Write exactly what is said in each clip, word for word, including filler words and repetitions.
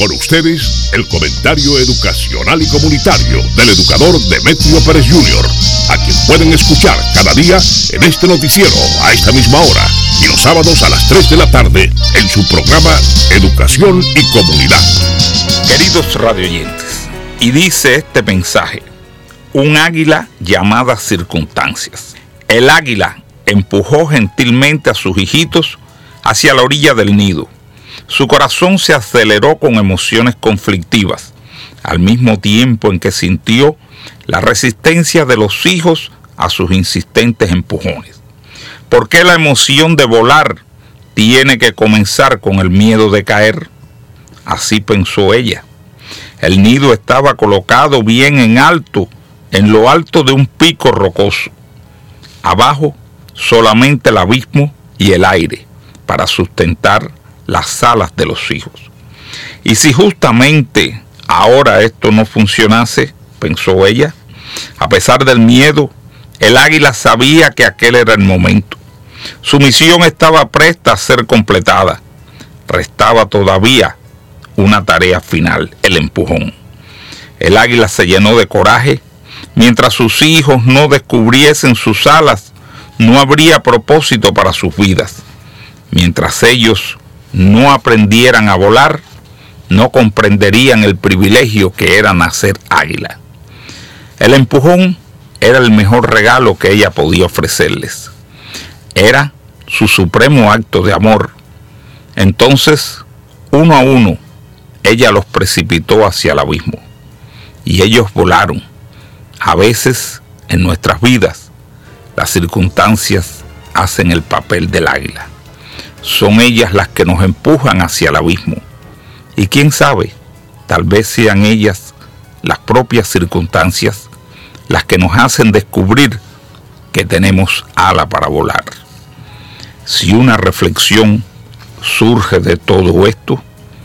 Con ustedes, el comentario educacional y comunitario del educador Demetrio Pérez junior, a quien pueden escuchar cada día en este noticiero a esta misma hora y los sábados a las tres de la tarde en su programa Educación y Comunidad. Queridos radioyentes, y dice este mensaje: un águila llamada circunstancias. El águila empujó gentilmente a sus hijitos hacia la orilla del nido. Su corazón se aceleró con emociones conflictivas, al mismo tiempo en que sintió la resistencia de los hijos a sus insistentes empujones. ¿Por qué la emoción de volar tiene que comenzar con el miedo de caer? Así pensó ella. El nido estaba colocado bien en alto, en lo alto de un pico rocoso. Abajo solamente el abismo y el aire para sustentar las alas de los hijos. Y si justamente ahora esto no funcionase, pensó ella, a pesar del miedo, el águila sabía que aquel era el momento. Su misión estaba presta a ser completada. Restaba todavía una tarea final, el empujón. El águila se llenó de coraje. Mientras sus hijos no descubriesen sus alas, no habría propósito para sus vidas. Mientras ellos no aprendieran a volar, no comprenderían el privilegio que era nacer águila. El empujón era el mejor regalo que ella podía ofrecerles. Era su supremo acto de amor. Entonces, uno a uno, ella los precipitó hacia el abismo. Y ellos volaron. A veces, en nuestras vidas, las circunstancias hacen el papel del águila. Son ellas las que nos empujan hacia el abismo. Y quién sabe, tal vez sean ellas, las propias circunstancias, las que nos hacen descubrir que tenemos ala para volar. Si una reflexión surge de todo esto,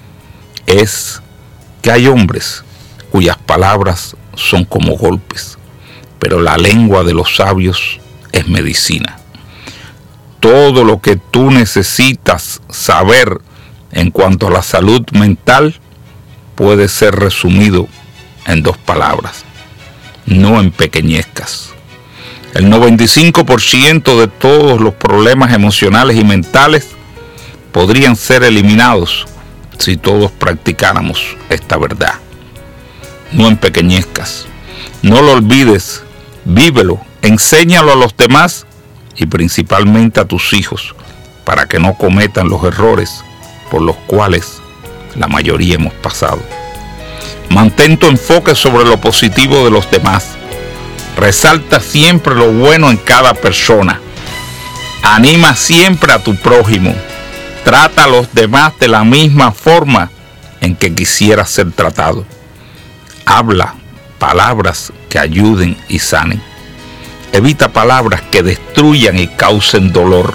es que hay hombres cuyas palabras son como golpes, pero la lengua de los sabios es medicina. Todo lo que tú necesitas saber en cuanto a la salud mental puede ser resumido en dos palabras: no empequeñezcas. El noventa y cinco por ciento de todos los problemas emocionales y mentales podrían ser eliminados si todos practicáramos esta verdad. No empequeñezcas. No lo olvides, vívelo, enséñalo a los demás y principalmente a tus hijos, para que no cometan los errores por los cuales la mayoría hemos pasado. Mantén tu enfoque sobre lo positivo de los demás. Resalta siempre lo bueno en cada persona. Anima siempre a tu prójimo. Trata a los demás de la misma forma en que quisieras ser tratado. Habla palabras que ayuden y sanen. Evita palabras que destruyan y causen dolor.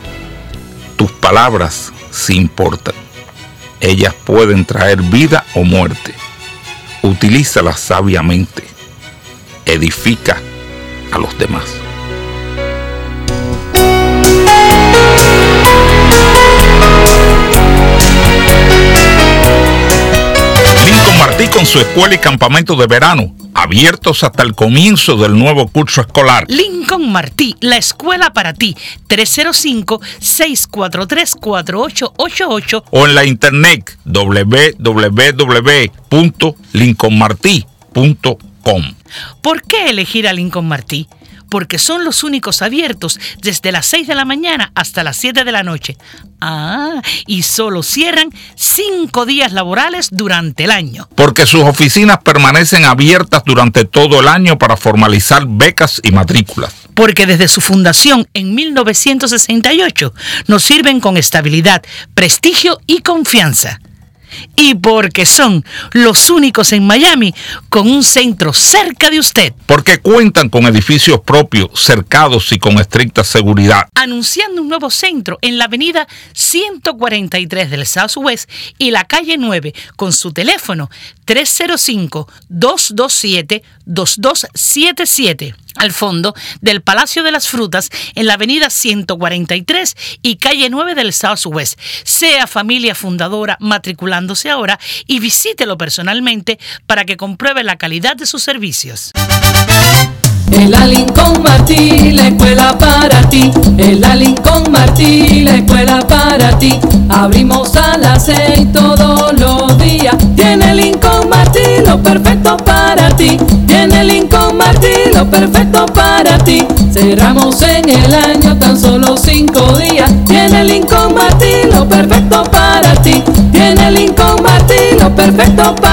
Tus palabras sí importan. Ellas pueden traer vida o muerte. Utilízalas sabiamente. Edifica a los demás. Lincoln Martí con su escuela y campamento de verano, abiertos hasta el comienzo del nuevo curso escolar. Lincoln Martí, la escuela para ti. tres cero cinco, seis cuatro tres, cuatro ocho ocho ocho o en la internet doble u doble u doble u punto lincoln martí punto com. ¿Por qué elegir a Lincoln Martí? Porque son los únicos abiertos desde las seis de la mañana hasta las siete de la noche. Ah, y solo cierran cinco días laborales durante el año. Porque sus oficinas permanecen abiertas durante todo el año para formalizar becas y matrículas. Porque desde su fundación en mil novecientos sesenta y ocho nos sirven con estabilidad, prestigio y confianza. Y porque son los únicos en Miami con un centro cerca de usted. Porque cuentan con edificios propios, cercados y con estricta seguridad. Anunciando un nuevo centro en la avenida ciento cuarenta y tres del Southwest y la calle nueve con su teléfono tres cero cinco, dos dos siete, dos dos siete siete. al fondo del Palacio de las Frutas en la avenida ciento cuarenta y tres y calle nueve del Southwest. Sea familia fundadora matriculándose ahora y visítelo personalmente para que compruebe la calidad de sus servicios. En la Lincoln Martí, la escuela para ti. En la Lincoln Martí, la escuela para ti. Abrimos a las seis todos los días. Tiene Lincoln Martí lo perfecto para ti. Tiene Lincoln Martí lo perfecto para ti. Cerramos en el año tan solo cinco días. Tiene Lincoln Martí lo perfecto para ti. Tiene Lincoln Martí lo perfecto para ti.